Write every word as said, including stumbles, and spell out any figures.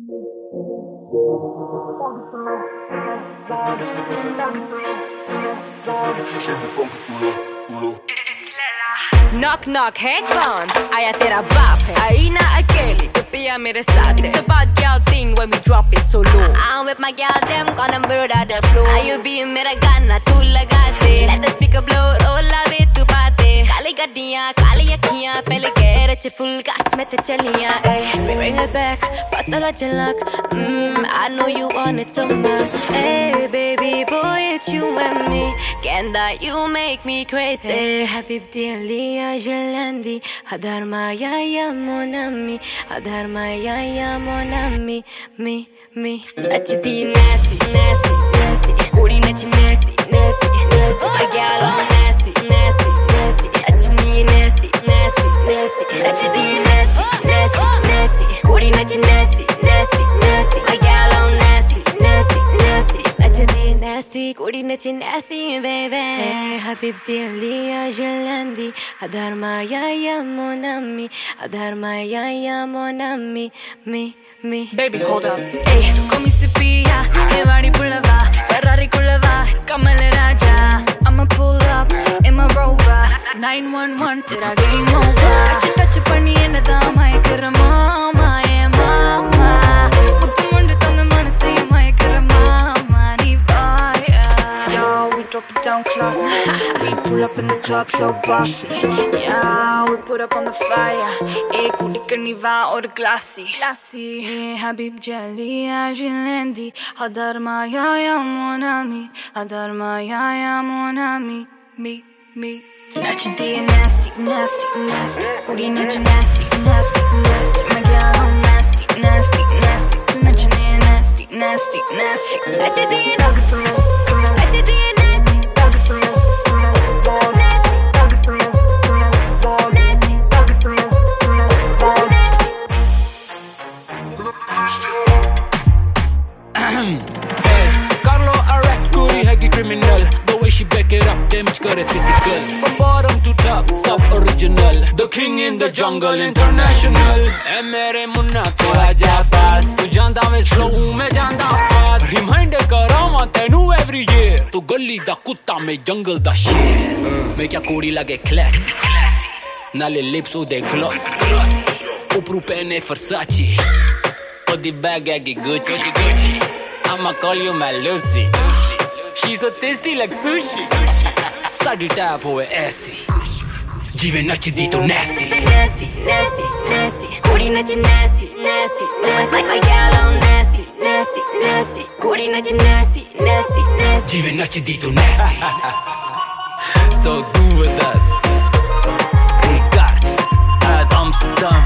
Knock knock है कौन आया तेरा बाप है आई ना अकेली से पिया मेरे साथ It's a bad girl thing when we drop it so low I'm with my girl them gonna murder the flow I you be मेरा गाना तू लगा दे Let the speaker blow roll आवे तू बाते काली गड्डियाँ काली अखियाँ पहले गैरेज full gas में ते चलियाँ We bring it back पता चलक mm, I know you want it so much Hey baby boy it's you and me Can that you make me crazy hey, حبيبتي اللي جلندي هدار معايا يا mon ami هدار معايا يا mon ami me me أجدي nasty nasty nasty كوري نجي nasty nasty nasty my gal all nasty nasty nasty أجدي nasty nasty nasty أجدي nasty nasty nasty كوري نجي nasty nasty nasty my gal all nasty nasty nasty أجدي nasty كوري نجي nasty baby hey حبيبتي اللي جلندي هدار معايا يا mon ami هدار معايا يا mon ami me me baby hold up hey come si pia hey vari pulava Ferrari kulava Kamal Raja I'ma pull up in my Rover nine one one tera game over touch touch panni enna da mayakra mama hey mama muthu mundu thanna manase mayakra mama nee vaya yo we drop it down class we pull up in the club so bossy yeah we put up on the fire hey kudikani va or classy classy hey habib jali ajlendi hadar maya ya mon ami hadar maya ya mon ami me me Nachdi nasty nasty nasty uri nach nasty nasty nasty my girl I'm nasty nasty nasty tu nach nasty nasty nasty Nachdi nasty Nachdi nasty Carlo arrest Kuri hegi criminal The way she back it up damage kare physical From bottom to top sub original The king in the jungle international Hey mere munna thoda ja pass Tu janda mein slow mein janda fast Reminder karama tenu every year Tu gully da kutta mein jungle da sher Main kya kodi lage classy Nale lips ude glossy Upru pehne Versace Odi bag agi Gucci Gucci I'ma call you my Lucy. She's so tasty like sushi. Study tap hoye aisi. Jive nachdi to nasty. Nasty, nasty, nasty. Kodi nachi nasty, nasty, nasty. Like my gal all nasty, nasty, nasty. Kodi nachi nasty, nasty, nasty. Jive nachdi to nasty. So do with that. Regards at Amsterdam.